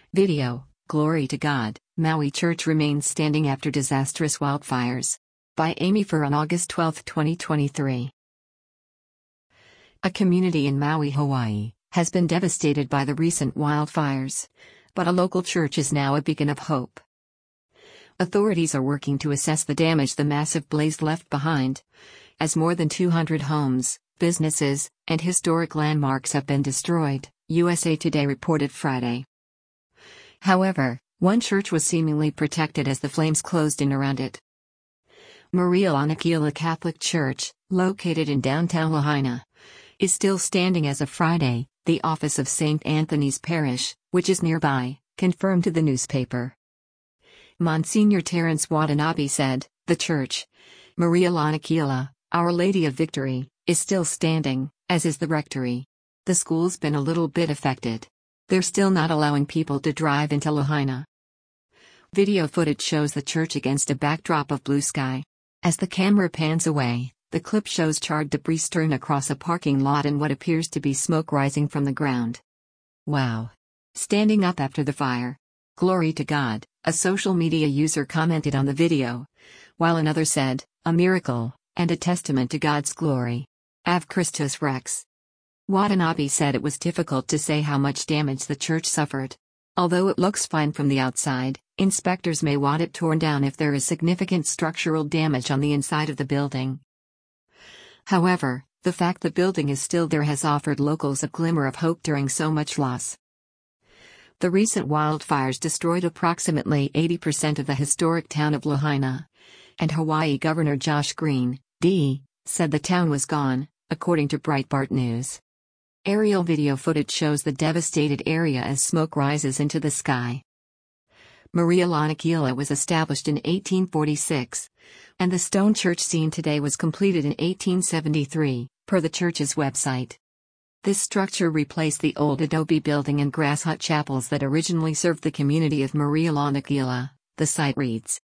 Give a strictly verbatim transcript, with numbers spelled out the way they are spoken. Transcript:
Video, Glory to God, Maui Church remains standing after disastrous wildfires. By Amy Furr on August twelfth, twenty twenty-three. A community in Maui, Hawaii, has been devastated by the recent wildfires, but a local church is now a beacon of hope. Authorities are working to assess the damage the massive blaze left behind, as more than two hundred homes, businesses, and historic landmarks have been destroyed, U S A Today reported Friday. However, one church was seemingly protected as the flames closed in around it. Maria Lanakila Catholic Church, located in downtown Lahaina, is still standing as of Friday, the office of Saint Anthony's Parish, which is nearby, confirmed to the newspaper. Monsignor Terence Watanabe said, "The church, Maria Lanakila, Our Lady of Victory, is still standing, as is the rectory. The school's been a little bit affected. They're still not allowing people to drive into Lahaina." Video footage shows the church against a backdrop of blue sky. As the camera pans away, the clip shows charred debris strewn across a parking lot and what appears to be smoke rising from the ground. "Wow. Standing up after the fire. Glory to God," a social media user commented on the video, while another said, "A miracle, and a testament to God's glory. Ave Christus Rex." Watanabe said it was difficult to say how much damage the church suffered. Although it looks fine from the outside, inspectors may want it torn down if there is significant structural damage on the inside of the building. However, the fact the building is still there has offered locals a glimmer of hope during so much loss. The recent wildfires destroyed approximately eighty percent of the historic town of Lahaina, and Hawaii Governor Josh Green, D, said the town was gone, according to Breitbart News. Aerial video footage shows the devastated area as smoke rises into the sky. Maria Lanakila was established in eighteen forty-six, and the stone church seen today was completed in eighteen seventy-three, per the church's website. This structure replaced the old adobe building and grass hut chapels that originally served the community of Maria Lanakila, the site reads.